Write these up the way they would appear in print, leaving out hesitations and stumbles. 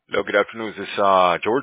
Hello, good afternoon. This is George.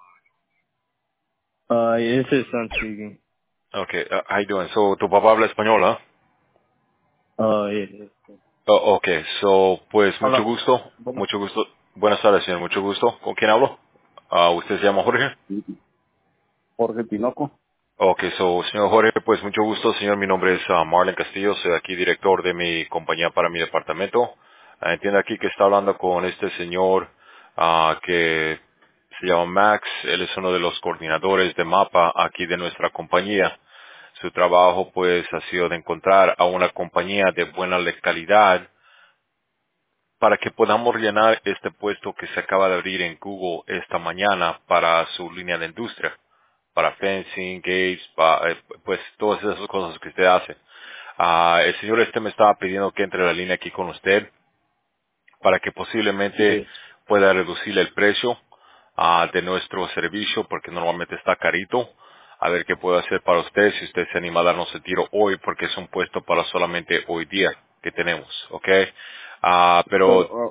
Yes, yes, I'm speaking. Okay, how you doing? So, tu papá habla español, ¿ah? Yes, yes. Oh, okay, so, pues, mucho Hola. gusto. Bueno, Mucho gusto. Buenas tardes, señor. Mucho gusto. ¿Con quién hablo? ¿Usted se llama Jorge? Jorge Tinoco. Okay, so, señor Jorge, pues, mucho gusto, señor. Mi nombre es Marlon Castillo. Soy aquí director de mi compañía para mi departamento. Entiendo aquí que está hablando con este señor que se llama Max. Él es uno de los coordinadores de mapa aquí de nuestra compañía. Su trabajo pues ha sido de encontrar a una compañía de buena calidad para que podamos llenar este puesto que se acaba de abrir en Google esta mañana para su línea de industria, para fencing, gates, pues todas esas cosas que usted hace. El señor este me estaba pidiendo que entre a la línea aquí con usted para que posiblemente Yes. pueda reducir el precio de nuestro servicio porque normalmente está carito. A ver qué puedo hacer para usted si usted se anima a darnos el tiro hoy porque es un puesto para solamente hoy día que tenemos, ¿ok? Pero, Pero,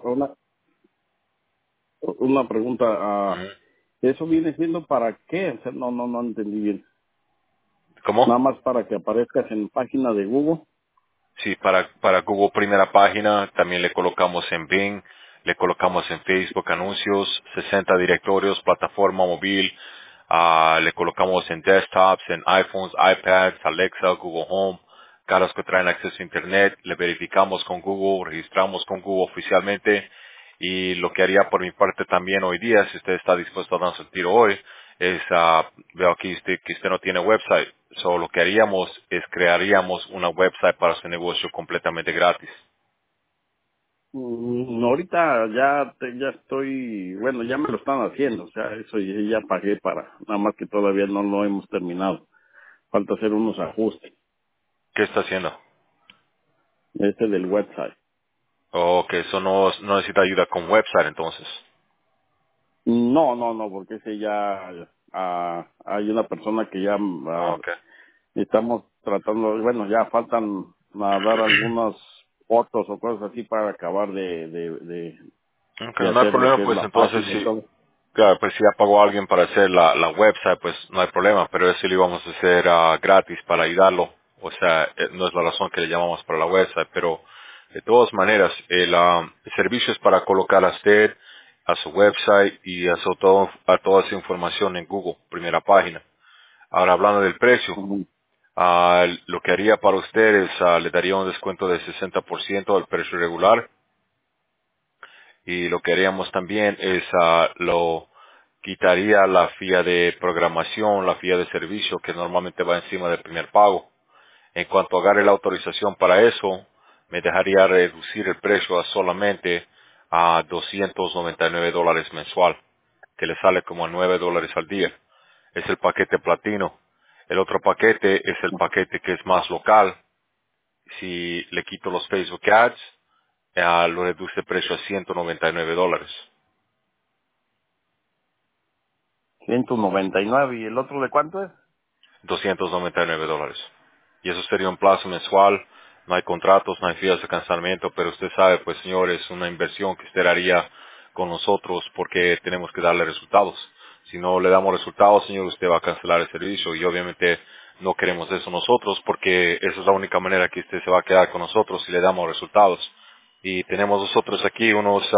una pregunta. ujú, ¿Eso viene siendo para qué? O sea, no entendí bien. ¿cómo? Nada más para que aparezcas en página de Google. Sí, para Google primera página, también le colocamos en Bing, le colocamos en Facebook anuncios, 60 directorios, plataforma móvil, le colocamos en desktops, en iPhones, iPads, Alexa, Google Home, carros que traen acceso a Internet, le verificamos con Google, registramos con Google oficialmente y lo que haría por mi parte también hoy día, si usted está dispuesto a darse el tiro hoy, es, veo aquí que usted no tiene website. So, lo que haríamos es crearíamos una website para su negocio completamente gratis. Ahorita ya estoy, bueno, ya me lo están haciendo. O sea, eso ya pagué para, nada más que todavía no lo hemos terminado. Falta hacer unos ajustes. ¿Qué está haciendo? Del website. O que eso no necesita ayuda con website entonces. No, porque ese ya, hay una persona que ya Okay. estamos tratando, bueno, ya faltan a dar algunas fotos o cosas así para acabar Okay, de no hay hacer lo problema que es pues la entonces página y si, todo. claro, pues si ya pagó a alguien para hacer la website pues no hay problema, pero eso lo íbamos a hacer gratis para ayudarlo. O sea, no es la razón que le llamamos para la website, pero de todas maneras el servicio es para colocar a usted a su website y a toda esa información en Google, primera página. Ahora hablando del precio, Ujú. lo que haría para usted es le daría un descuento de 60% del precio regular y lo que haríamos también es lo quitaría la fía de programación, la fía de servicio que normalmente va encima del primer pago. En cuanto agarre la autorización para eso, me dejaría reducir el precio a solamente a $299 mensual, que le sale como a $9 al día. Es el paquete platino. El otro paquete es el paquete que es más local. Si le quito los Facebook Ads, lo reduce el precio a $199. 199. ¿Y el otro de cuánto es? $299. Y eso sería un plazo mensual, no hay contratos, no hay fías de cancelamiento, pero usted sabe, pues señor, es una inversión que usted haría con nosotros porque tenemos que darle resultados. Si no le damos resultados, señor, usted va a cancelar el servicio y obviamente no queremos eso nosotros porque esa es la única manera que usted se va a quedar con nosotros si le damos resultados. Y tenemos nosotros aquí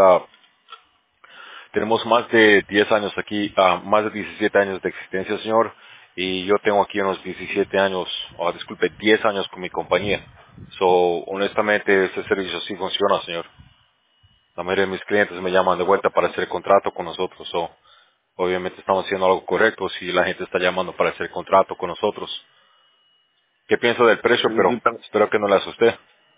tenemos más de 10 años aquí, más de 17 años de existencia, señor, y yo tengo aquí unos 17 años, o disculpe, 10 años con mi compañía. So, honestamente, este servicio sí funciona, señor. La mayoría de mis clientes me llaman de vuelta para hacer contrato con nosotros. So, obviamente estamos haciendo algo correcto si la gente está llamando para hacer contrato con nosotros. ¿Qué pienso del precio? Sí, Pero sí, pero, espero que no le asuste.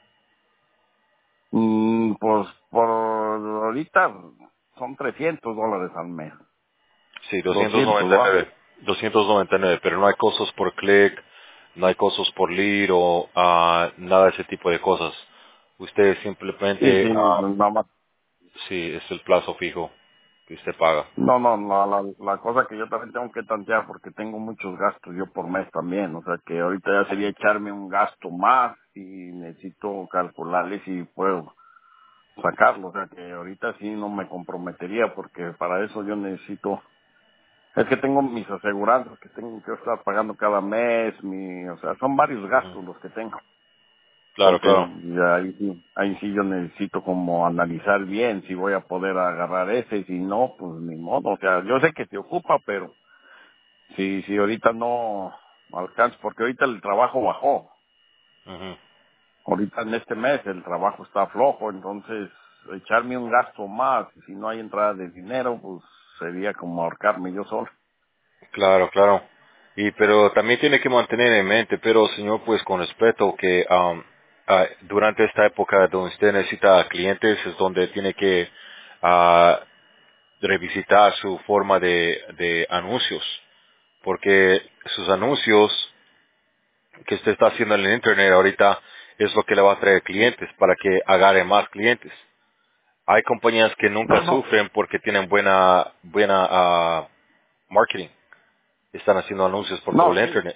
pues por ahorita son $300 al mes. Sí, 200, ¿va? 299. 299, pero no hay costos por clic, no hay costos por lead o nada de ese tipo de cosas. Usted Sí, sí, simplemente, nada más. sí, es el plazo fijo que usted paga. No, la cosa que yo también tengo que tantear porque tengo muchos gastos yo por mes también, o sea que ahorita ya sería echarme un gasto más y necesito calcularle si puedo. sacarlo, o sea que ahorita sí no me comprometería porque para eso yo necesito, es que tengo mis aseguranzas que tengo que estar pagando cada mes, o sea, son varios Ujú. gastos los que tengo. Claro, Entonces, claro. ya ahí sí yo necesito como analizar bien si voy a poder agarrar ese, y si no, pues ni modo. O sea, yo sé que se ocupa, pero si ahorita no alcanzo, porque ahorita el trabajo bajó. Ujú. Ahorita en este mes el trabajo está flojo, entonces echarme un gasto más, y si no hay entrada de dinero, pues sería como ahorcarme yo solo. Claro, claro. Pero también tiene que mantener en mente, pero señor, pues con respeto que durante esta época donde usted necesita clientes es donde tiene que ah, revisitar su forma de anuncios, porque sus anuncios que usted está haciendo en el internet ahorita es lo que le va a traer clientes para que agarre más clientes. Hay compañías que nunca No, no. sufren porque tienen buena marketing. Están haciendo anuncios por todo No, el sí. internet.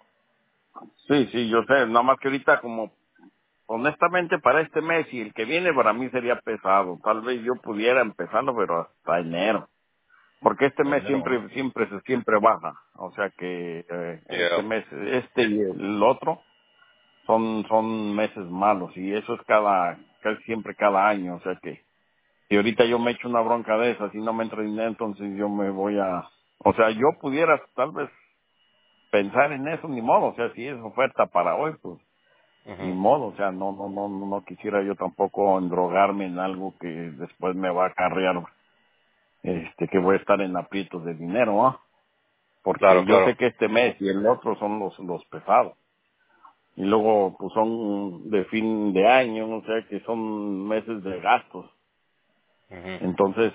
Sí, yo sé, nada más que ahorita como honestamente, para este mes y el que viene para mí sería pesado. Tal vez yo pudiera empezarlo, pero hasta enero. Porque este En mes enero, ¿no? siempre baja. O sea que este Yeah. mes, este y el otro son meses malos y eso es casi siempre cada año. O sea que si ahorita yo me echo una bronca de esas y no me entra dinero, entonces yo me voy o sea, yo pudiera tal vez pensar en eso, ni modo. O sea, si es oferta para hoy, pues ni Ujú. modo, o sea, no quisiera yo tampoco endrogarme en algo que después me va a acarrear, que voy a estar en aprietos de dinero, ¿ah? Porque Claro, yo claro. sé que este mes y el otro son los pesados. Y luego, pues son de fin de año, o sea, que son meses de gastos. Ujú. Entonces,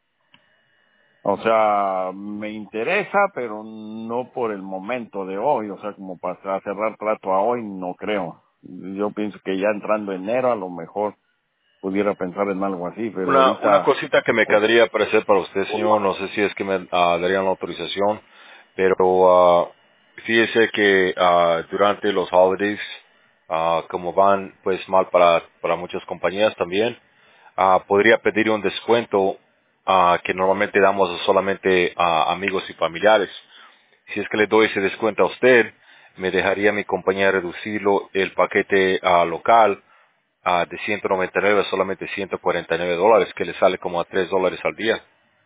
o sea, me interesa, pero no por el momento de hoy, o sea, como para cerrar trato a hoy, no creo. Yo pienso que ya entrando enero, a lo mejor pudiera pensar en algo así, pero Una ahorita, cosita que me pues, quedaría para hacer para usted, señor, no sé si es que me darían la autorización, pero fíjese que durante los holidays, como van pues mal para muchas compañías también, podría pedir un descuento que normalmente damos solamente a amigos y familiares. Si es que le doy ese descuento a usted, me dejaría mi compañía reducirlo el paquete local de 199 a solamente $149, que le sale como a $3 al día,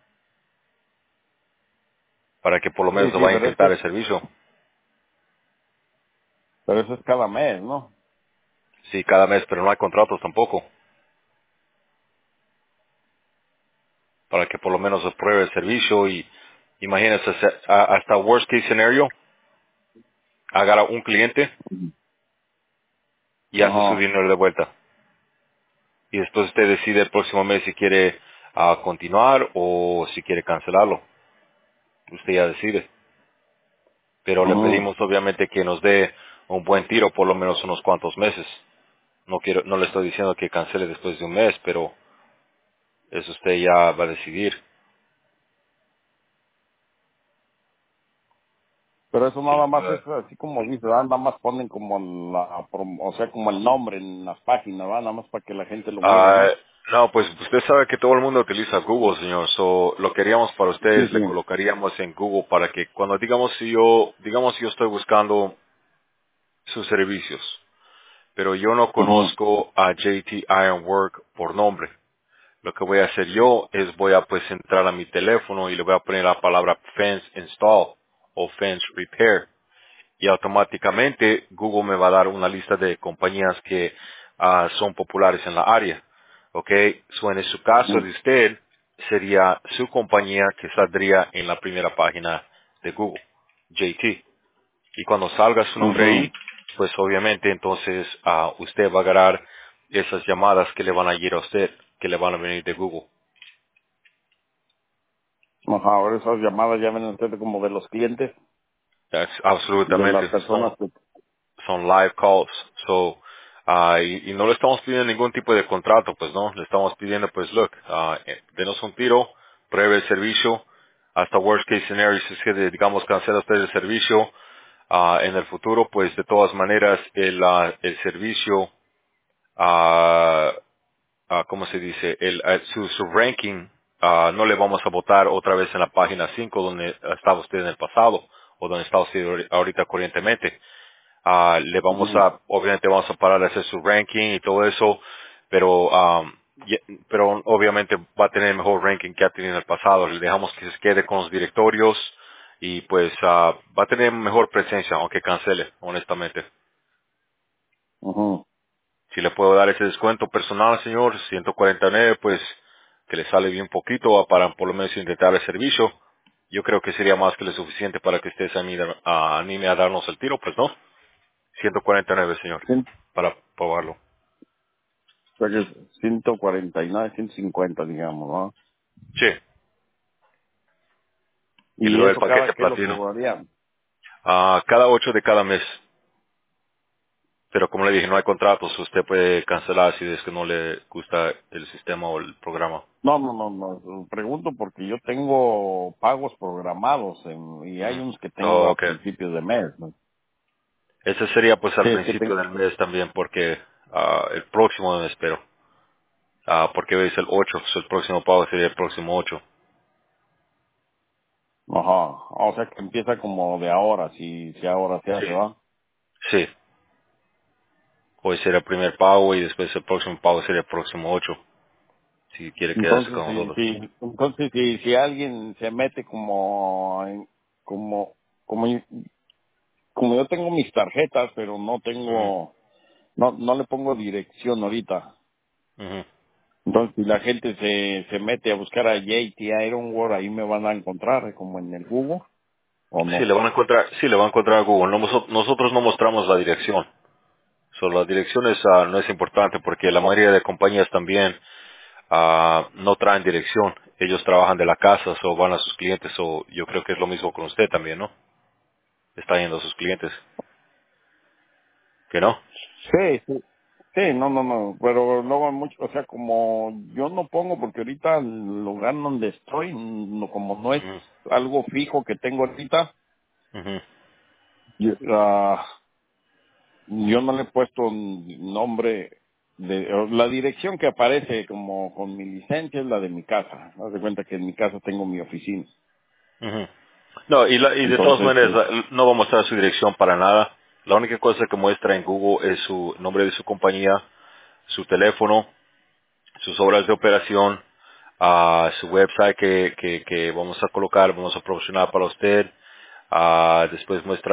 para que por lo menos lo sí, vaya a intentar el servicio. pero eso es cada mes, ¿no? Sí, cada mes, pero no hay contratos tampoco, para que por lo menos pruebe el servicio y imagínese, hasta worst case scenario, agarra un cliente y hace su Ajá. dinero de vuelta. Y después usted decide el próximo mes si quiere continuar o si quiere cancelarlo. Usted ya decide. Pero le Ujú. pedimos obviamente que nos dé un buen tiro por lo menos unos cuantos meses. No le estoy diciendo que cancele después de un mes, pero eso usted ya va a decidir. Pero eso Sí, nada más es así como dice, ¿verdad? Nada más ponen como o sea, como el nombre en las páginas, ¿verdad? Nada más para que la gente lo mire, Ah, ¿no? no, pues usted sabe que todo el mundo utiliza Google, señor. So, lo que haríamos para Sí, ustedes, le sí. colocaríamos en Google para que cuando digamos si yo estoy buscando sus servicios, pero yo no Ujú, conozco a JT Ironwork por nombre. Lo que voy a hacer yo es voy a pues entrar a mi teléfono y le voy a poner la palabra fence install o fence repair y automáticamente Google me va a dar una lista de compañías que son populares en la área. ¿Ok? So, en su caso de usted, sería su compañía que saldría en la primera página de Google, JT. Y cuando salga su nombre ujú. ahí, pues obviamente entonces usted va a agarrar esas llamadas que le van a ir a usted, que le van a venir de Google. Ajá, ahora esas llamadas ya ven ustedes como de los clientes, de las Absolutamente. personas que... Son live calls. So, y no le estamos pidiendo ningún tipo de contrato, pues no, le estamos pidiendo, pues, look, denos un tiro, pruebe el servicio, hasta worst case scenario, si es que, digamos, cancela usted el servicio, en el futuro, pues, de todas maneras, el servicio, ¿cómo se dice? Su ranking, no le vamos a votar otra vez en la página 5 donde estaba usted en el pasado o donde está usted ahorita corrientemente. Le vamos Ujú, a, obviamente vamos a parar de hacer su ranking y todo eso, pero, pero obviamente va a tener mejor ranking que ha tenido en el pasado. Le dejamos que se quede con los directorios y pues va a tener mejor presencia, aunque cancele, honestamente. ujú. Si le puedo dar ese descuento personal, señor, 149, pues que le sale bien poquito para por lo menos intentar el servicio. Yo creo que sería más que lo suficiente para que usted se anime a darnos el tiro, pues no. 149, señor, Cien- para probarlo. o sea que es 149, 150, digamos, ¿no? Sí, y le Y doy el eso cada paquete que lo platino. cobrarían. Cada 8 de cada mes. Pero como le dije, no hay contratos. Usted puede cancelar si es que no le gusta el sistema o el programa. No, no, no, no. Pregunto porque yo tengo pagos programados y hay Ujú. unos que tengo Oh, a ok. principios de mes, ¿no? Ese sería pues Sí, al es que principio del mes también porque el próximo mes espero. Porque hoy es el 8, so el próximo pago sería el próximo 8. ajá. O sea que empieza como de ahora, si ahora se Sí. hace, ¿va? Sí. Hoy será el primer pago y después el próximo pago sería el próximo 8. Si quiere quedarse Entonces, con nosotros. si alguien se mete como, como, yo- como yo tengo mis tarjetas, pero Ujú, no le pongo dirección ahorita. ujú. Entonces, si la gente se mete a buscar a JT Ironworld, ahí me van a encontrar, como en el Google, ¿o Sí, no? le van a encontrar, sí, le van a encontrar a Google. Nosotros no mostramos la dirección. Solo la dirección no es importante porque la mayoría de compañías también no traen dirección. Ellos trabajan de la casa o van a sus clientes o yo creo que es lo mismo con usted también, ¿no? Está yendo a sus clientes, ¿que no? Sí, sí. Sí, no, pero luego mucho, o sea, como yo no pongo, porque ahorita el lugar donde estoy, como no es Ujú, algo fijo que tengo ahorita, ujú, yo, yo no le he puesto un nombre la dirección que aparece como con mi licencia es la de mi casa. Haz de cuenta que en mi casa tengo mi oficina. ujú. No, y de todas Entonces, maneras, no va a mostrar su dirección para nada. La única cosa que muestra en Google es su nombre de su compañía, su teléfono, sus horas de operación, su website que vamos a colocar, vamos a proporcionar para usted. Después muestra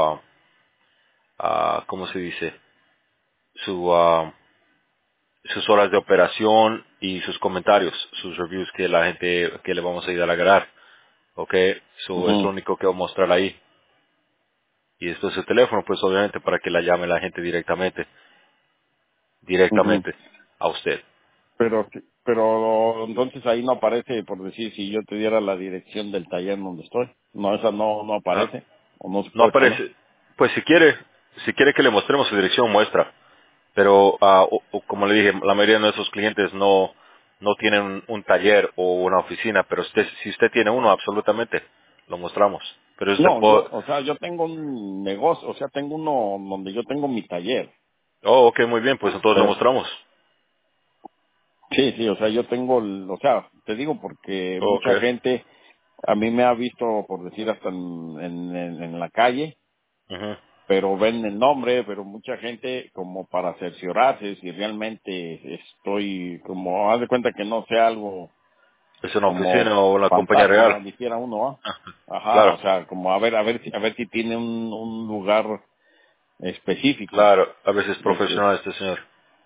¿cómo se dice? Su, sus horas de operación y sus comentarios, sus reviews que la gente, que le vamos a ayudar a ganar. ¿Ok? So, es lo ujú, único que va a mostrar ahí. Y después su teléfono, pues obviamente para que la llame la gente ujú. directamente a usted. Pero entonces ahí no aparece, por decir, si yo te diera la dirección del taller donde estoy. No, esa no Ah, aparece. O no se no puede poner. aparece. Pues si quiere que le mostremos su dirección, muestra. Pero como le dije, la mayoría de nuestros clientes no tienen un taller o una oficina, pero si usted tiene uno, absolutamente, lo mostramos. Pero usted No, puede... o sea, yo tengo un negocio, o sea, tengo uno donde yo tengo mi taller. Oh, ok, muy bien, pues entonces lo Pero, mostramos. sí, sí, o sea, yo tengo, o sea, te digo porque Oh, ok. mucha gente a mí me ha visto, por decir, hasta en la calle, Ujú. pero ven el nombre, pero mucha gente como para cerciorarse si realmente estoy, como, haz de cuenta que no sea algo ¿Es una como oficina o una compañía real? fantasma, dijera uno, ¿ah? Ajá, o Claro, sea, como a ver si tiene un lugar específico. claro. A veces Este, profesional este señor.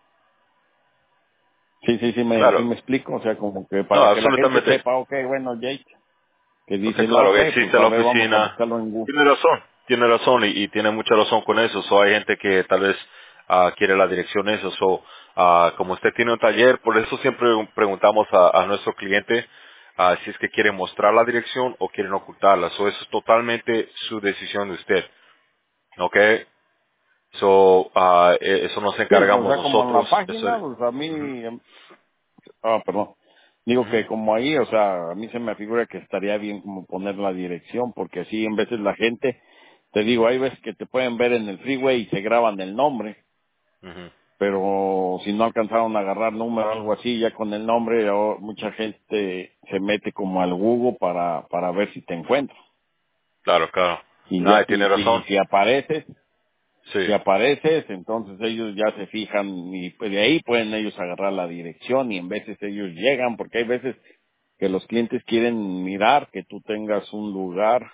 sí Claro. me explico, o sea, como que No, para que la gente absolutamente. sepa, ok, bueno, Jake, que Porque dice, no, claro, ok, pues existe a la ver, vamos a oficina. buscarlo en Google. Tiene razón y tiene mucha razón con eso. So, hay gente que tal vez quiere la dirección eso. So, como usted tiene un taller, por eso siempre preguntamos a nuestro cliente si es que quiere mostrar la dirección o quieren ocultarla. So, eso es totalmente su decisión de usted. ¿Ok? So, eso nos Sí, o encargamos sea, como en la nosotros. Eso, página, pues a mí, perdón, digo ujú, que como ahí, o sea, a mí se me figura que estaría bien como poner la dirección, porque así en veces la gente, te digo, hay veces que te pueden ver en el freeway y se graban el nombre, ujú. pero si no alcanzaron a agarrar número o algo así, ya con el nombre, mucha gente se mete como al Google para ver si te encuentra. Claro, claro. Y Nada, ya tiene razón. si Sí. apareces, entonces ellos ya se fijan y pues de ahí pueden ellos agarrar la dirección y en veces ellos llegan, porque hay veces que los clientes quieren mirar que tú tengas un lugar,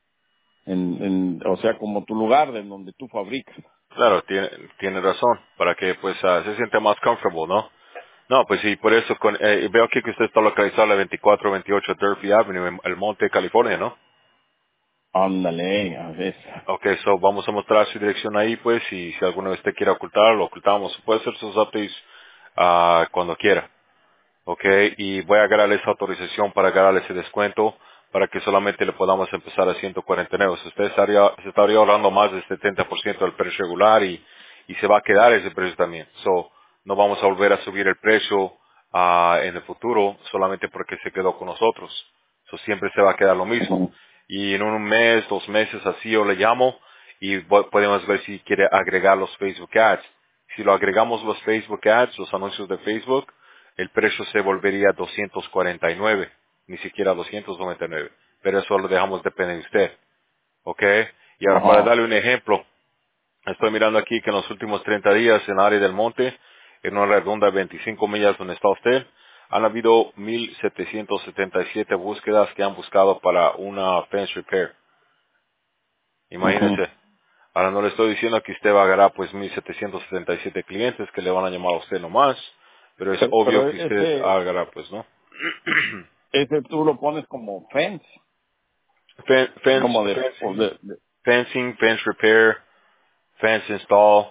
o sea, como tu lugar de donde tú fabricas. Claro, tiene razón. Para que pues se siente más comfortable, ¿no? No, pues sí, por eso veo aquí que usted está localizado en la 2428 Durfee Avenue en El Monte, California, ¿no? Ándale, a ver. Ok, so vamos a mostrar su dirección ahí, pues, y si alguna vez usted quiere ocultar, lo ocultamos. Puede hacer sus updates cuando quiera. Ok, y voy a agarrar esa autorización para agarrar ese descuento para que solamente le podamos empezar a 149. Usted se estaría ahorrando más del 70% del precio regular y se va a quedar ese precio también. So, no vamos a volver a subir el precio en el futuro solamente porque se quedó con nosotros. So, siempre se va a quedar lo mismo. Ujú, Y en un mes, 2 meses así yo le llamo y podemos ver si quiere agregar los Facebook Ads. Si lo agregamos los Facebook Ads, los anuncios de Facebook, el precio se volvería 249, ni siquiera 299. Pero eso lo dejamos depender de usted. ¿Ok? Y ahora para ajá. darle un ejemplo, estoy mirando aquí que en los últimos 30 días en el área del monte, en una redonda de 25 millas donde está usted, han habido 1,777 búsquedas que han buscado para una fence repair. Ujú. Imagínese. Ahora no le estoy diciendo que usted va a agarrar pues 1,777 clientes que le van a llamar a usted nomás, pero es obvio Pero que usted agarra pues, ¿no? ese tú lo pones como fence, como Fencing, fencing, fence repair, fence install,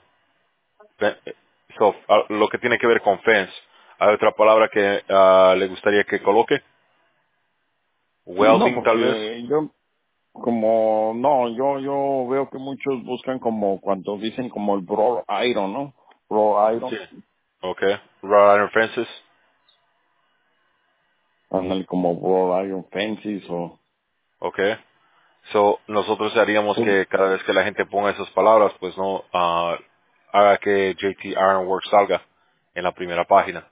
lo que tiene que ver con fence. ¿Hay otra palabra que le gustaría que coloque? no, Welding, tal vez. porque yo veo que muchos buscan como cuando dicen como el broad iron, ¿no? Broad Sí. iron, Okay. Wrought iron fences. ándale como broad iron fences o, Okay. So, nosotros haríamos que cada vez que la gente ponga esas palabras, pues no haga que JT Ironworks salga en la primera página.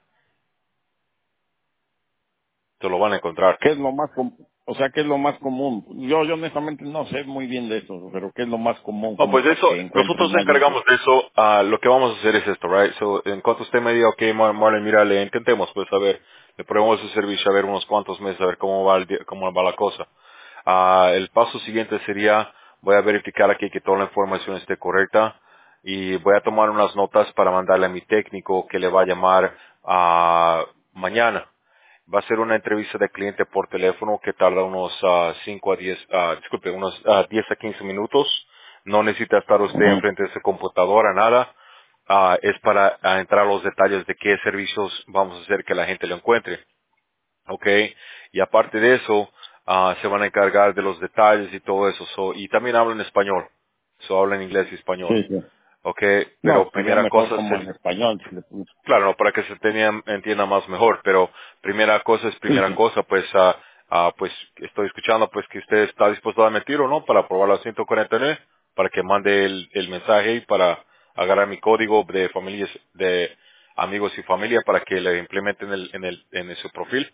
Te lo van a encontrar. ¿qué es lo más o sea, qué es lo más común? Yo honestamente no sé muy bien de eso, pero ¿qué es lo más común No, como pues para eso, que nosotros encuentren nos a alguien encargamos de eso. Lo que vamos a hacer es esto, right? So, en cuanto usted me diga, ok, Marlon, mira, le intentemos, pues a ver, le probemos su servicio, a ver unos cuantos meses, a ver cómo va, cómo va la cosa. El paso siguiente sería, voy a verificar aquí que toda la información esté correcta y voy a tomar unas notas para mandarle a mi técnico que le va a llamar mañana. Va a ser una entrevista de cliente por teléfono que tarda unos 5 a 10, disculpe, unos 10 a 15 minutos. No necesita estar usted Ujú. enfrente de su computadora, nada. Es para entrar a los detalles de qué servicios vamos a hacer que la gente lo encuentre. ¿Ok? Y aparte de eso, se van a encargar de los detalles y todo eso. Y también hablan español. Hablan inglés y español. Sí, sí. ¿Ok? No, Pero sería primera mejor cosa como en sería, español. Si le pongo. claro, no, para que se entienda más mejor, pero primera cosa es Sí, primera sí. cosa, pues, pues estoy escuchando pues que usted está dispuesto a mentir o no para probar la 149, para que mande el mensaje y para agarrar mi código de familias, de amigos y familia para que le implementen en su profil.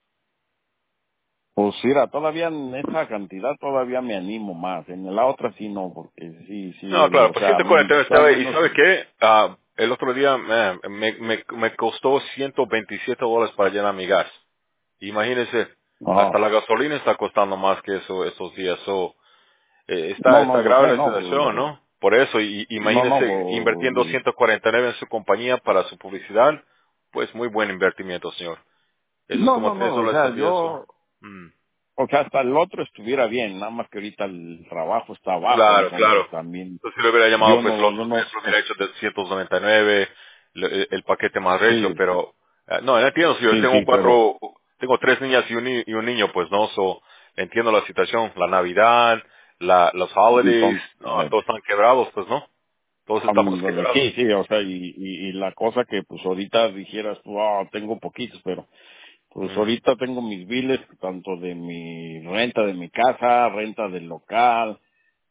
Pues mira, todavía en esa cantidad todavía me animo más. En la otra sí no, porque No, sí, claro, o por sea, 149 al y menos, ¿sabe qué? El otro día me costó $127 para llenar mi gas. Imagínese, hasta ajá. la gasolina está costando más que eso estos días. No, Está no, yo grave sé, la no, situación, ¿no? Por eso, y no, imagínese invirtiendo 149 en su compañía para su publicidad, pues muy buen invertimiento, señor. Eso es como tres o dólares sea, al día, eso. Mm. o sea, hasta el otro estuviera bien, nada más que ahorita el trabajo está bajo, Claro, entonces claro. también, Entonces si lo hubiera llamado, pues yo no, lo hubiera hecho de 199, el paquete más recio, sí, pero, no, entiendo, si yo sí, pero, tengo 3 niñas y un niño, pues no, entiendo la situación, la Navidad, los holidays, entonces, no, todos están quebrados, pues no, todos estamos quebrados. sí, o sea, y la cosa que pues ahorita dijeras tú, tengo poquitos, pero pues Mm. ahorita tengo mis biles, tanto de mi renta de mi casa, renta del local,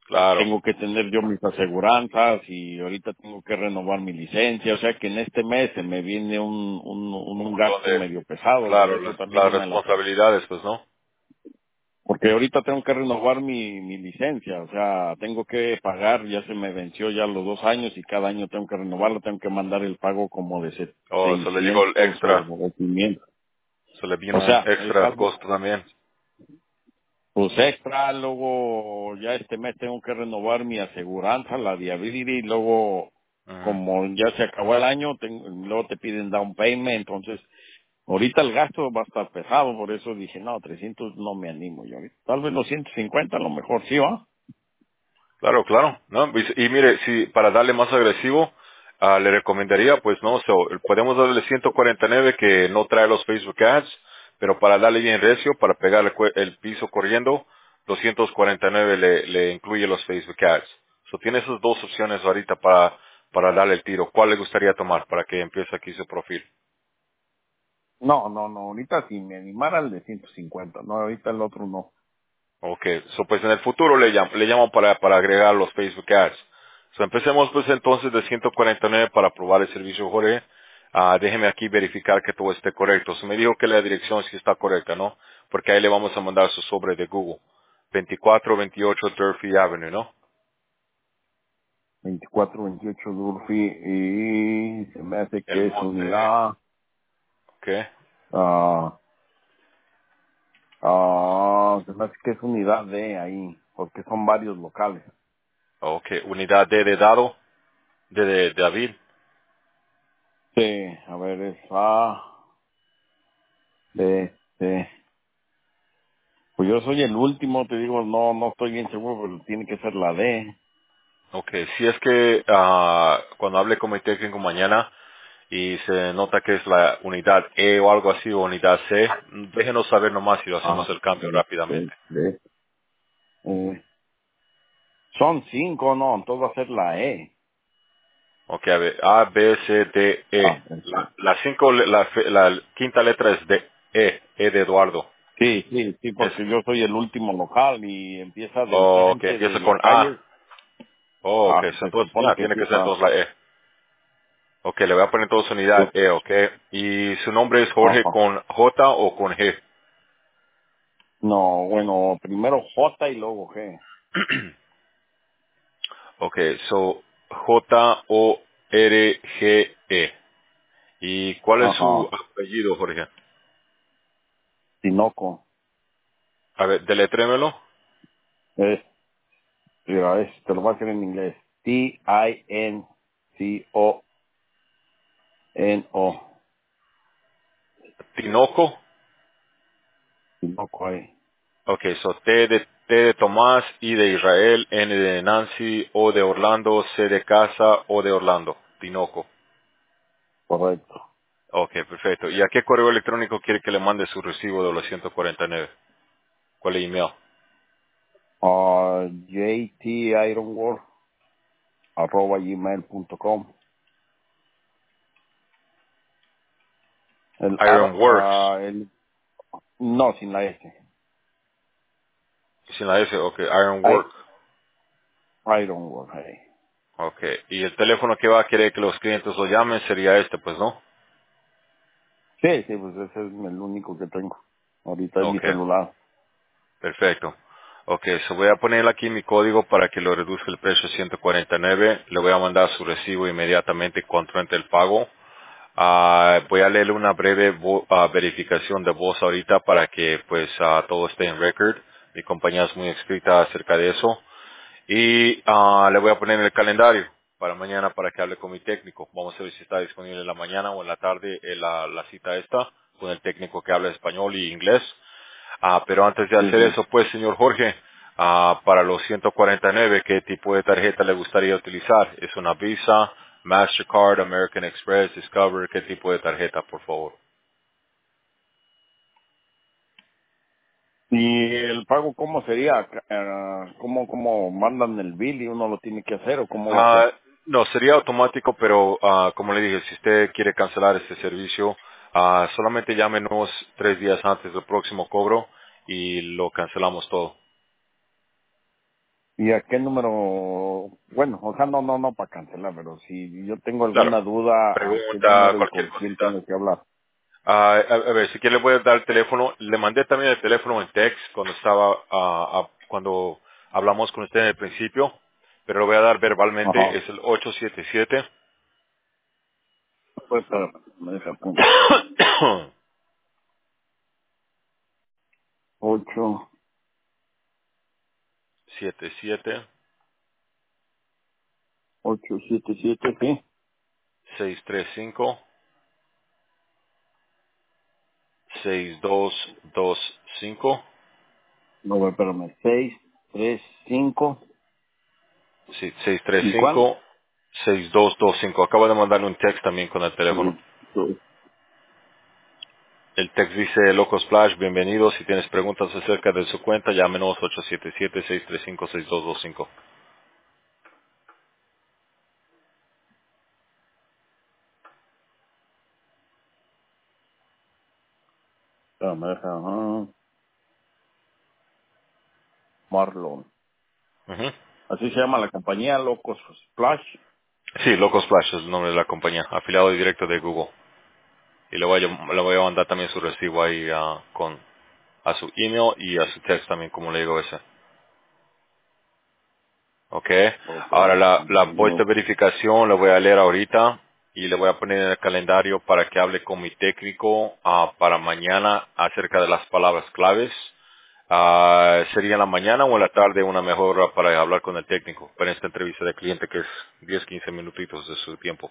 Claro. tengo que tener yo mis aseguranzas y ahorita tengo que renovar mi licencia, o sea que en este mes se me viene un Un montón gasto de, medio pesado, por claro, eso también las no me la pego. responsabilidades, pues, ¿no? Porque ahorita tengo que renovar mi licencia, o sea, tengo que pagar, ya se me venció ya los 2 años y cada año tengo que renovarlo, tengo que mandar el pago como de O se le llegó el 600 extra, o 500. se le O vino un sea, es extra algo costo también. pues extra, luego ya este mes tengo que renovar mi aseguranza, la Viability, y luego Ujú. como ya se acabó el año, luego te piden down payment, entonces ahorita el gasto va a estar pesado, por eso dije, no, 300 no me animo yo ahorita. Tal vez los 150 a lo mejor sí va. Claro, claro, ¿no? Y mire, si para darle más agresivo, le recomendaría, pues, no, podemos darle 149 que no trae los Facebook Ads, pero para darle bien recio, para pegar el piso corriendo, 249 le incluye los Facebook Ads. So, tiene esas dos opciones ahorita para darle el tiro. ¿Cuál le gustaría tomar para que empiece aquí su perfil? No, no, no, ahorita si me animara el de 150, no, ahorita el otro no. Okay, so pues en el futuro le llamo para agregar los Facebook Ads. So empecemos pues entonces de 149 para probar el servicio, Jorge. Déjeme aquí verificar que todo esté correcto. Se me dijo que la dirección sí está correcta, ¿no? Porque ahí le vamos a mandar su sobre de Google. 2428 Durfee Avenue, ¿no? 2428 Durfee y se me hace El que es monte, unidad, ¿qué? ah, se me hace que es unidad D ahí, porque son varios locales. Okay, unidad D de dado, de David. Sí, a ver, es A, B, C. Pues yo soy el último, te digo, no, no estoy bien seguro, pero tiene que ser la D. Okay, si es que cuando hable con mi técnico mañana y se nota que es la unidad E o algo así o unidad C, déjenos saber nomás y lo hacemos A, el cambio B, C, rápidamente. D. Son 5, no, entonces va a ser la E. Okay, a ver, A, B, C, D, E. Ah, eso. La cinco, la quinta letra es D, E de Eduardo. Sí, sí, sí, Es, porque yo soy el último local y empieza del okay, frente de empieza la con A. calle. Okay, so Se entonces, supone que tiene que empieza. ser entonces la E. Okay, le voy a poner entonces unidad E, okay. Y su nombre es Jorge Ajá. con J o con G. No, bueno, primero J y luego G. Okay, so Jorge. ¿Y cuál es su Ajá. apellido, Jorge? Tinoco. A ver, deletrémelo. Es, mira, te lo voy a hacer en inglés. Tincono. Tinoco. Tinoco ahí. Okay, so T de Tomás, I de Israel, N de Nancy, O de Orlando, C de casa, O de Orlando. Tinoco. Correcto. Okay, perfecto. ¿Y a qué correo electrónico quiere que le mande su recibo de los 149? ¿Cuál es el email? jtironworth arroba gmail.com. Ironworks. No, sin la S. Sin la S, okay, Ironwork. Ironworth, ahí. Okay. Y el teléfono que va a querer que los clientes lo llamen sería este, pues, ¿no? Sí, sí, pues ese es el único que tengo. Ahorita es mi Okay. celular. Perfecto. Ok, so voy a poner aquí mi código para que lo reduzca el precio a 149. Le voy a mandar su recibo inmediatamente cuando entre el pago. Voy a leerle una breve verificación de voz ahorita para que pues todo esté en record. Mi compañía es muy escrita acerca de eso. Y le voy a poner en el calendario para mañana para que hable con mi técnico. Vamos a ver si está disponible en la mañana o en la tarde la cita esta con el técnico que habla español y inglés. Pero antes de hacer Ujú. eso, pues, señor Jorge, para los 149, ¿qué tipo de tarjeta le gustaría utilizar? ¿Es una Visa, Mastercard, American Express, Discover? ¿Qué tipo de tarjeta, por favor? ¿Y el pago cómo sería? ¿Cómo mandan el bill y uno lo tiene que hacer o cómo va a ser? Ah, no, sería automático, pero como le dije, si usted quiere cancelar este servicio, solamente llámenos 3 días antes del próximo cobro y lo cancelamos todo. ¿Y a qué número? Bueno, o sea, no para cancelar, pero si yo tengo Claro. alguna duda, ¿a qué Pregunta, número y cualquier con quién cosita. tengo que hablar? A ver, si quiere le voy a dar el teléfono. Le mandé también el teléfono en text cuando cuando hablamos con usted en el principio, pero lo voy a dar verbalmente. Ajá. Es el 877 Pues, espérame, me deja punto. 8, 77 877, ¿sí? 635 6225. No, espérame, 6, 3, 5, Sí, ¿y cuál? 635 6225. Acabo de mandarle un text también con el teléfono. Sí. El text dice Loco Splash, bienvenido. Si tienes preguntas acerca de su cuenta, llámenos 877-635-6225. Espérame, deja, Marlon. Ujú. Así se llama la compañía, Locos Splash. Sí, Loco Splash es el nombre de la compañía, afiliado directo de Google. Y le voy a mandar también su recibo ahí a su email y a su text también, como le digo ese. Ok. Ok. Ahora la voz Yo- de verificación la voy a leer ahorita y le voy a poner en el calendario para que hable con mi técnico para mañana acerca de las palabras claves. ¿Sería en la mañana o en la tarde una mejor hora para hablar con el técnico para esta entrevista de cliente que es 10-15 minutitos de su tiempo?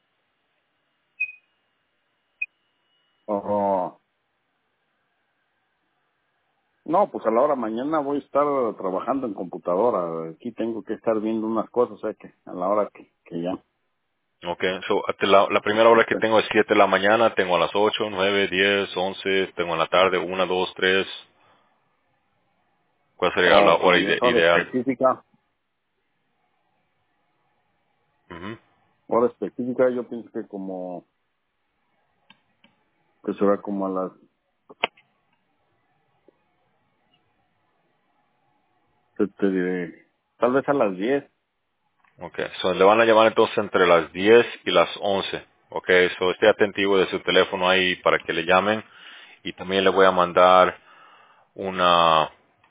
oh, no, pues a la hora mañana voy a estar trabajando en computadora. Aquí tengo que estar viendo unas cosas, o sea que a la hora que ya. Ok, so, la primera hora que Ok. tengo es 7 de la mañana, tengo a las 8, 9, 10, 11, tengo en la tarde 1, 2, 3. ¿Cuál sería la Oh, hora si es ideal? Ujú. hora específica, yo pienso que como, que será como a las, ¿qué te diré? Tal vez a las 10. Ok, so le van a llamar entonces entre las 10 y las 11. Ok, so esté atentivo de su teléfono ahí para que le llamen y también le voy a mandar una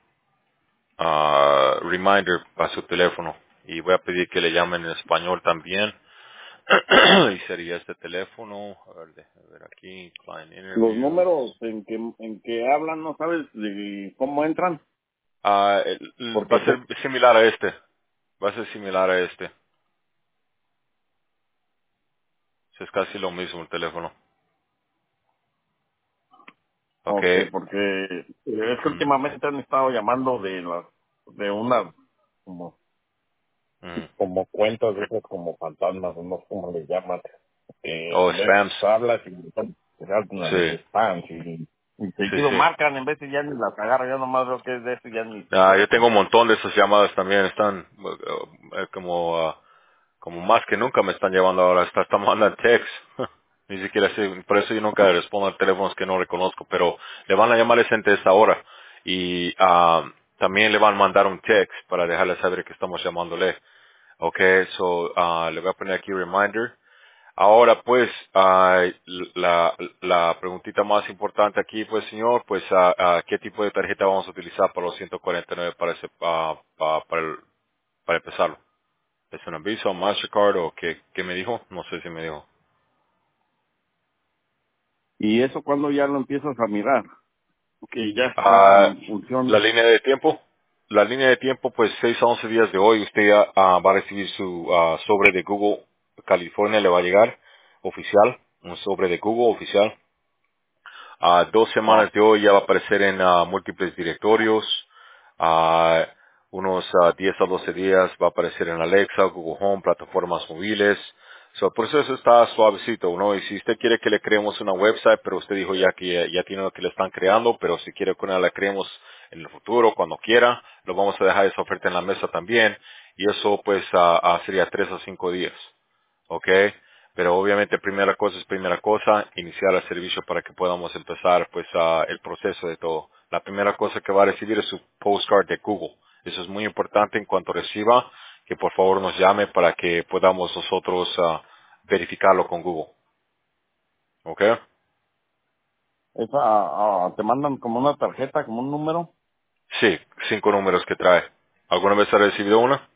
reminder a su teléfono y voy a pedir que le llamen en español también. Y sería este teléfono, a ver, déjame ver aquí, client Los interviews. números en que hablan, ¿no sabes de cómo entran? Va Porque a ser similar a este, va a ser similar a este. Es casi lo mismo el teléfono. Ok. okay, porque es que Mm, últimamente han estado llamando de una, como, mm. como cuentas de esas como fantasmas, no sé cómo les llaman, Oh, les spams. hablas y te saltan en el Sí, spam y sí, seguido sí. marcan, en vez de ya ni las agarro, yo nomás veo que es de eso y ya ni Yo siquiera tengo un contesto. montón de esas llamadas también, están como más que nunca me están llevando ahora, hasta mandan text. Ni siquiera sé, por eso yo nunca respondo a teléfonos que no reconozco, pero le van a llamar ese ente a esta hora y también le van a mandar un text para dejarle saber que estamos llamándole. Okay, so le voy a poner aquí reminder. Ahora, pues, la preguntita más importante aquí, pues, señor, pues, ¿qué tipo de tarjeta vamos a utilizar para los 149 para para empezarlo? ¿Es una Visa, un Mastercard o qué me dijo? No sé si me dijo. Y eso cuando ya lo empiezas a mirar, que ya está Ah, en función. la línea de tiempo. La línea de tiempo, pues 6 a 11 días de hoy, usted ya va a recibir su sobre de Google California, le va a llegar oficial, un sobre de Google oficial. 2 semanas de hoy ya va a aparecer en múltiples directorios. Ah, unos 10 a 12 días va a aparecer en Alexa, Google Home, plataformas móviles. So, por eso está suavecito, ¿no? Y si usted quiere que le creemos una website, pero usted dijo ya que ya tiene lo que le están creando, pero si quiere que una la creemos en el futuro, cuando quiera, lo vamos a dejar esa oferta en la mesa también. Y eso pues sería 3 a 5 días. ¿Ok? Pero obviamente primera cosa es primera cosa, iniciar el servicio para que podamos empezar pues el proceso de todo. la primera cosa que va a recibir es su postcard de Google. Eso es muy importante. En cuanto reciba, que por favor nos llame para que podamos nosotros verificarlo con Google. ¿Ok? Esa, te mandan como una tarjeta, como un número. Sí, 5 números que trae. ¿Alguna vez ha recibido una?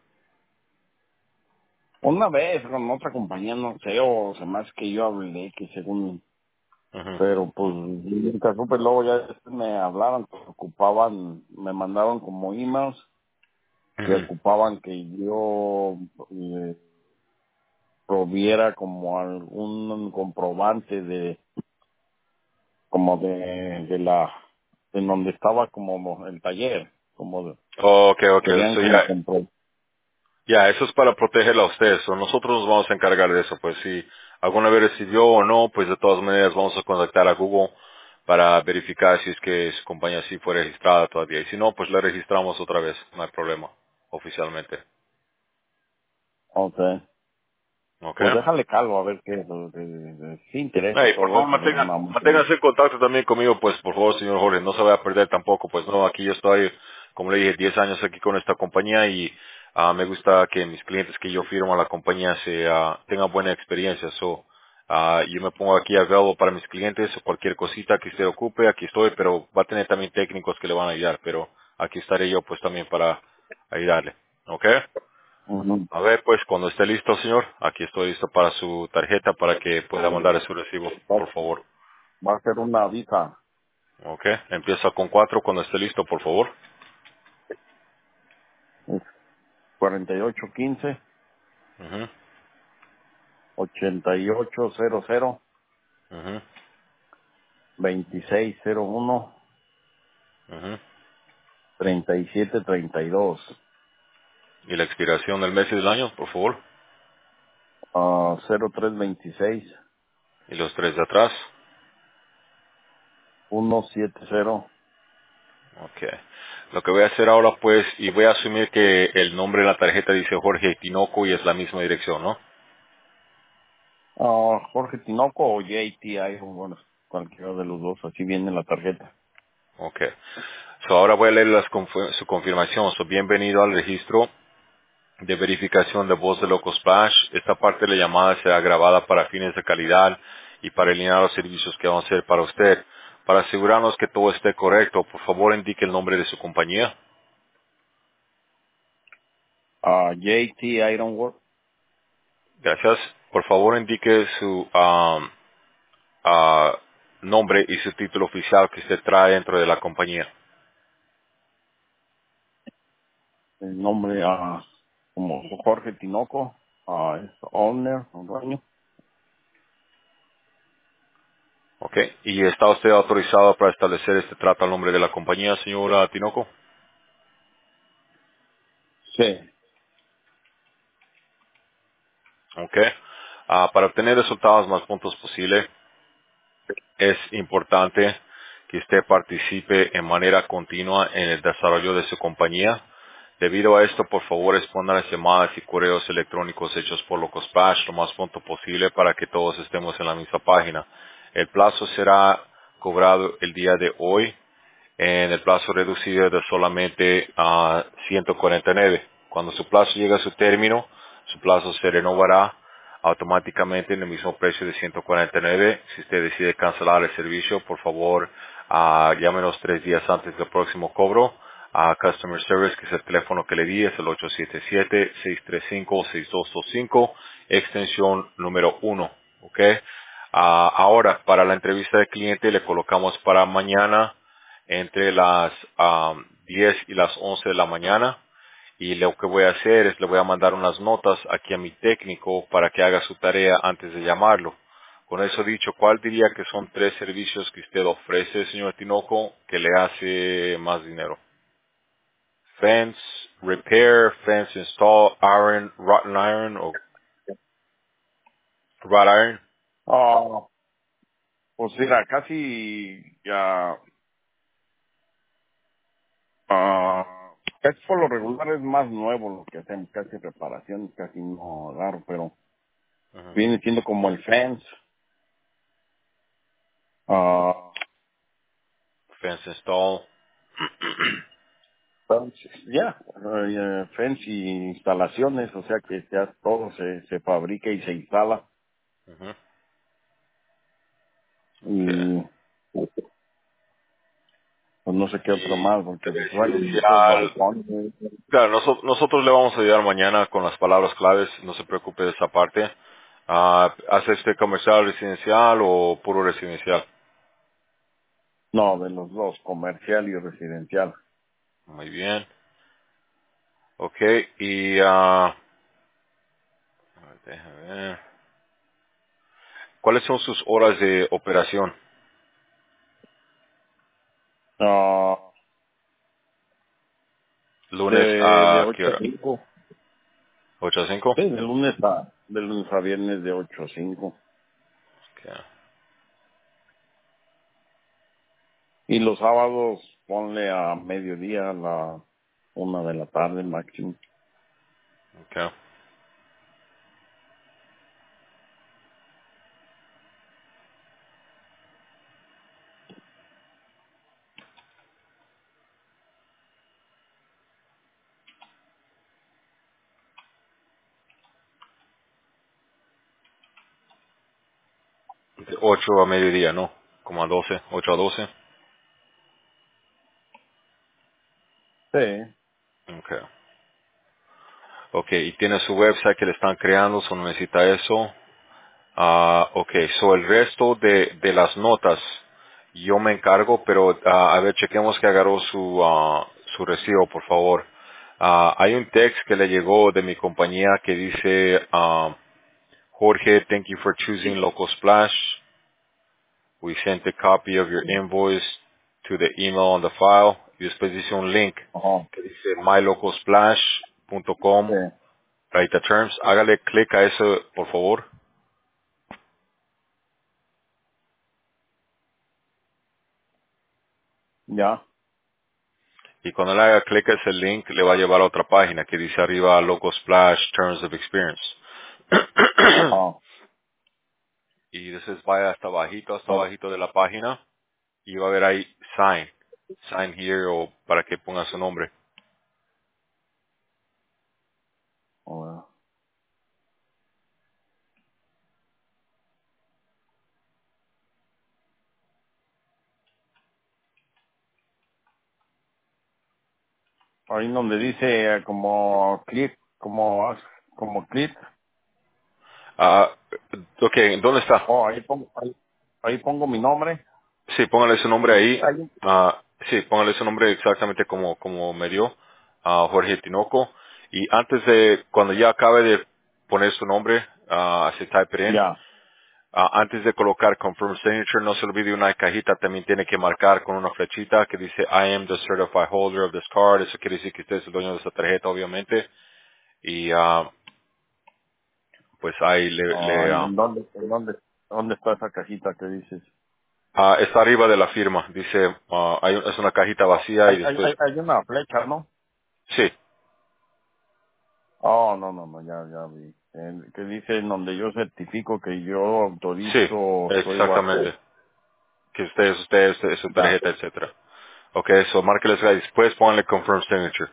Una vez con otra compañía, no sé, o se más que yo hablé, que según, Ujú, pero pues nunca supe, luego ya después me hablaron, que ocupaban, me mandaron como emails, que ujú. ocupaban que yo proviera como algún comprobante de, como de la, en donde estaba como el taller, como Ok, ok. querían So, como ya, compro. ya, eso es para protegerla a ustedes. So, nosotros nos vamos a encargar de eso. Pues si alguna vez recibió o no, pues de todas maneras vamos a contactar a Google para verificar si es que su compañía sí fue registrada todavía. Y si no, pues la registramos otra vez. No hay problema, oficialmente. Okay. Ok. Pues déjale calvo a ver qué, sí interesa y Hey, por todo favor, eso, pero nada más. manténgase en contacto también conmigo, pues, por favor, señor Jorge, no se vaya a perder tampoco, pues, no, aquí yo estoy, como le dije, 10 años aquí con esta compañía y me gusta que mis clientes que yo firmo a la compañía tengan buena experiencia, yo me pongo aquí a verlo para mis clientes o cualquier cosita que usted ocupe, aquí estoy, pero va a tener también técnicos que le van a ayudar, pero aquí estaré yo, pues, también para ayudarle, ¿ok? Ujú. A ver, pues, cuando esté listo, señor, aquí estoy listo para su tarjeta para que pueda mandar su recibo, Va, por favor. va a ser una visa Ok, empieza con 4 cuando esté listo, por favor. 4815 Ujú, 8800 ujú, 2601 ujú. 3732 Y la expiración del mes y del año, por favor. 0326 Y los tres de atrás. 170. Ok. Lo que voy a hacer ahora, pues, y voy a asumir que el nombre de la tarjeta dice Jorge Tinoco y es la misma dirección, ¿no? Jorge Tinoco o JTI, bueno, cualquiera de los dos, así viene la tarjeta. Ok. Ahora voy a leer su confirmación. Bienvenido al registro de verificación de voz de Loco Splash. Esta parte de la llamada será grabada para fines de calidad y para eliminar los servicios que vamos a hacer para usted. Para asegurarnos que todo esté correcto, por favor indique el nombre de su compañía. JT Ironwork, Gracias. Por favor indique su nombre y su título oficial que usted trae dentro de la compañía. el nombre, como Jorge Tinoco, es owner, o dueño. ¿Ok? ¿Y está usted autorizado para establecer este trato al nombre de la compañía, señora Tinoco? Sí. ¿Ok? Para obtener resultados más puntos posible, es importante que usted participe en manera continua en el desarrollo de su compañía. Debido a esto, por favor, responda a las llamadas y correos electrónicos hechos por Locospash lo más pronto posible para que todos estemos en la misma página. El plazo será cobrado el día de hoy en el plazo reducido de solamente 149. Cuando su plazo llegue a su término, su plazo se renovará automáticamente en el mismo precio de 149. Si usted decide cancelar el servicio, por favor, llámenos 3 días antes del próximo cobro a Customer Service, que es el teléfono que le di, es el 877-635-6225, extensión número 1. ¿Ok? Ahora, para la entrevista de cliente le colocamos para mañana entre las 10 y las 11 de la mañana. Y lo que voy a hacer es le voy a mandar unas notas aquí a mi técnico para que haga su tarea antes de llamarlo. Con eso dicho, ¿cuál diría que son 3 servicios que usted ofrece, señor Tinoco, que le hace más dinero? Fence, repair, fence install, iron, rotten iron o wrought iron. Ah, pues mira, casi ya, casi por lo regular es más nuevo lo que hacemos, casi reparación, casi no agarro, pero Ujú. viene siendo como el fence, ah, Fence install. Entonces, ya, fence y instalaciones, o sea que ya todo se fabrica y se instala. Ujú. Okay. Y pues no sé qué otro Y más, porque pues hay muchos residencial. balcones. Claro, nosotros le vamos a ayudar mañana con las palabras claves, no se preocupe de esa parte. ¿Hace este comercial residencial o puro residencial? No, de los dos, comercial y residencial. Muy bien. Ok, y a ver, déjame ver. ¿Cuáles son sus horas de operación? Ah, ¿Lunes de a qué 8 a hora? 5. ¿8 a 5? Sí, de lunes a viernes de 8 a 5. Okay. Y los sábados ponle a mediodía, a la 1 de la tarde máximo. Okay. De 8 a mediodía, ¿no? Como a 12, 8 a 12. Sí. Okay. Ok, y tiene su website que le están creando, solo necesita eso. Ok, so el resto de las notas yo me encargo, pero a ver, chequemos que agarró su recibo, por favor. Hay un text que le llegó de mi compañía que dice, Jorge, thank you for choosing Local Splash. We sent a copy of your invoice to the email on the file. Y después dice un link Ajá. que dice mylocalsplash.com, Sí. right the terms. Hágale clic a eso, por favor. Ya. Y cuando le haga clic a ese link, le va a llevar a otra página que dice arriba Local Splash Terms of Experience. Ajá. Y entonces vaya hasta bajito de la página y va a ver ahí Sign. Sign here o para que ponga su nombre. Bueno. Ahí donde dice como clip. Ah, ok, ¿dónde está? Oh, ahí pongo mi nombre. Sí, póngale su nombre ahí. Ahí. Sí, póngale su nombre exactamente como me dio, Jorge Tinoco. Y antes de, cuando ya acabe de poner su nombre, se type it in, Ya. antes de colocar confirm signature, no se olvide una cajita, también tiene que marcar con una flechita que dice I am the certified holder of this card. Eso quiere decir que usted es el dueño de esa tarjeta, obviamente. Y pues ahí Ah, ¿dónde está esa cajita que dices? está arriba de la firma. Dice, es una cajita vacía Hay, y hay, después, hay hay una flecha, ¿no? sí, Oh, no, ya vi. Que dice en donde yo certifico que yo sí, autorizo, estoy bajo. exactamente. Que usted, es su Ya. tarjeta, etcétera. Okay, so márqueles ahí. Después pónganle confirm signature.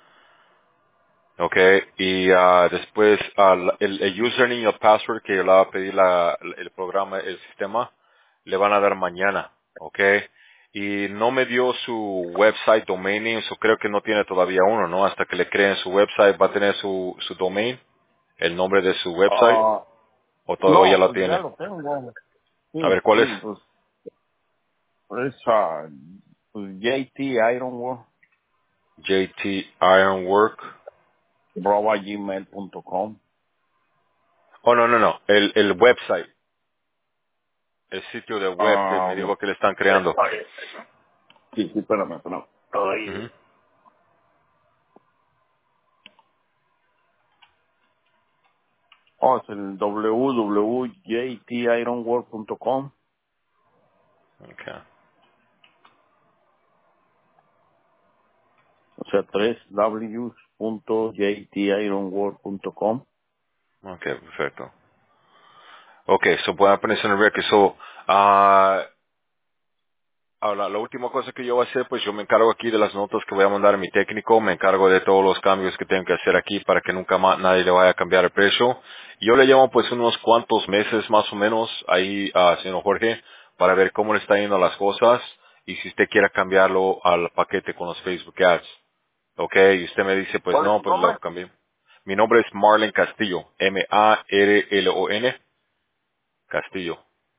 Okay, y después el username y el password que le va a pedir el programa, el sistema, le van a dar mañana. Okay, y no me dio su website domain name, so creo que no tiene todavía uno, ¿no? Hasta que le creen su website va a tener su domain, el nombre de su website, Ah, o ya no, lo pues ya tiene. lo tengo. A ver, Sí, ¿cuál es? sí, pues pues JT Ironwork, JT Ironwork. @gmail.com. Oh, no. El website, el sitio de web que me Ah, dijo que le están creando. sí, espérame. Ujú. Ay. Oh, es el www.jtironwork.com. Okay. O sea, 3w.jtironwork.com. Okay, perfecto. Okay, so pueden ponerse en el record. So, Ahora, la última cosa que yo voy a hacer, pues yo me encargo aquí de las notas que voy a mandar a mi técnico, me encargo de todos los cambios que tengo que hacer aquí para que nunca más nadie le vaya a cambiar el precio. Y yo le llamo pues unos cuantos meses más o menos ahí a señor Jorge para ver cómo le está yendo las cosas y si usted quiera cambiarlo al paquete con los Facebook Ads. Ok, y usted me dice pues ¿Cuál es no, tu pues lo nombre? cambié. Mi nombre es Marlon Castillo, Marlon Castillo.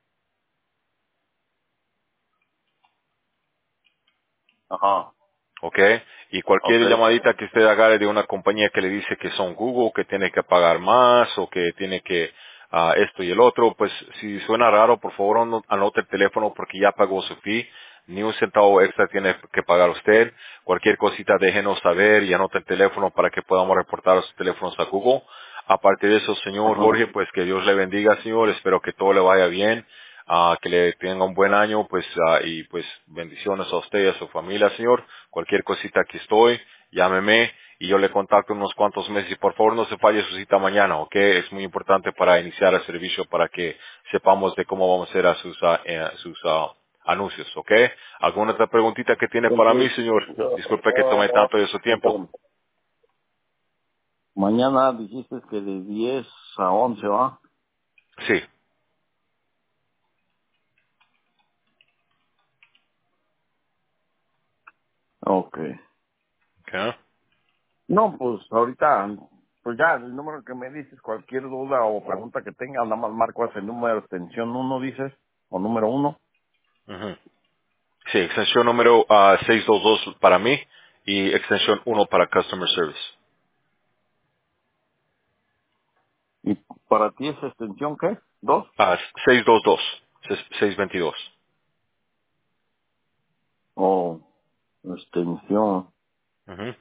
Ajá, ¿Ok? Y cualquier okay. llamadita que usted agarre de una compañía que le dice que son Google, que tiene que pagar más o que tiene que esto y el otro, pues si suena raro, por favor anote el teléfono porque ya pagó su fee. Ni un centavo extra tiene que pagar usted. Cualquier cosita déjenos saber y anote el teléfono para que podamos reportar los teléfonos a Google. Aparte de eso, señor Ajá. Jorge, pues que Dios le bendiga, señor. Espero que todo le vaya bien, que le tenga un buen año, pues, y pues bendiciones a usted y a su familia, señor. Cualquier cosita aquí estoy, llámeme y yo le contacto en unos cuantos meses. Y por favor no se falle su cita mañana, ¿ok? Es muy importante para iniciar el servicio para que sepamos de cómo vamos a hacer a sus anuncios, ¿ok? ¿Alguna otra preguntita que tiene para mí, Entonces, señor? Disculpe que tome tanto de su tiempo. espérame. Mañana dijiste que de 10 a 11, ¿va? Sí. Okay. Ok. No, pues ahorita, pues ya, el número que me dices, cualquier duda o pregunta que tenga, nada más marco ese número, extensión 1, dices, o número 1. Ujú. Sí, extensión número 622 para mí y extensión 1 para Customer Service. ¿Y para ti esa extensión qué? 2. 622, 622. O extensión Ujú.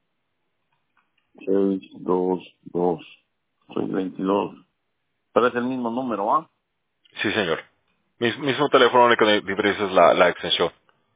622. Soy 22. Pero es el mismo número, ¿ah? Sí, señor. Mismo teléfono, único diferencia es la extensión.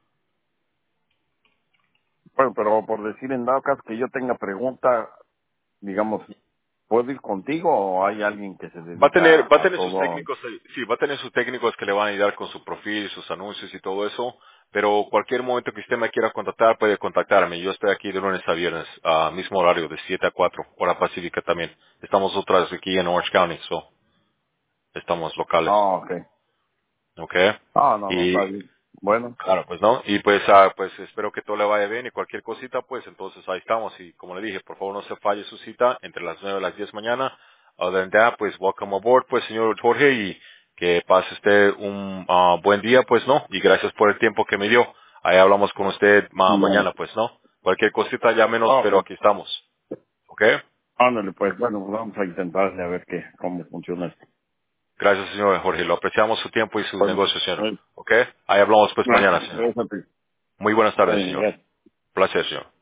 Bueno, pero por decir en dado caso que yo tenga pregunta, digamos, ¿puedo ir contigo o hay alguien que se dedica Va a a tener sus todo? técnicos, sí, va a tener sus técnicos que le van a ayudar con su perfil, sus anuncios y todo eso, pero cualquier momento que usted me quiera contactar, puede contactarme. Yo estoy aquí de lunes a viernes, mismo horario, de 7 a 4, hora pacífica también. Estamos otras aquí en Orange County, so, estamos locales. Ah, ok. ¿Ok? No, Y está bien. Bueno, claro, pues no. Y pues, pues espero que todo le vaya bien y cualquier cosita, pues entonces ahí estamos. Y como le dije, por favor no se falle su cita entre las 9 y las 10 mañana. Other than that, pues welcome aboard, pues señor Jorge, y que pase usted un buen día, pues no. Y gracias por el tiempo que me dio. Ahí hablamos con usted bueno. mañana, pues no. Cualquier cosita llámenos, Ah, pero ok. aquí estamos. ¿Ok? Ándale, pues bueno, vamos a intentarle a ver cómo funciona esto. Gracias, señor Jorge. Lo apreciamos su tiempo y su Bueno, negocio, señor. ¿Ok? Ahí hablamos pues mañana, señor. gracias a ti. Muy buenas Está tardes, bien, señor. gracias. Placer, señor.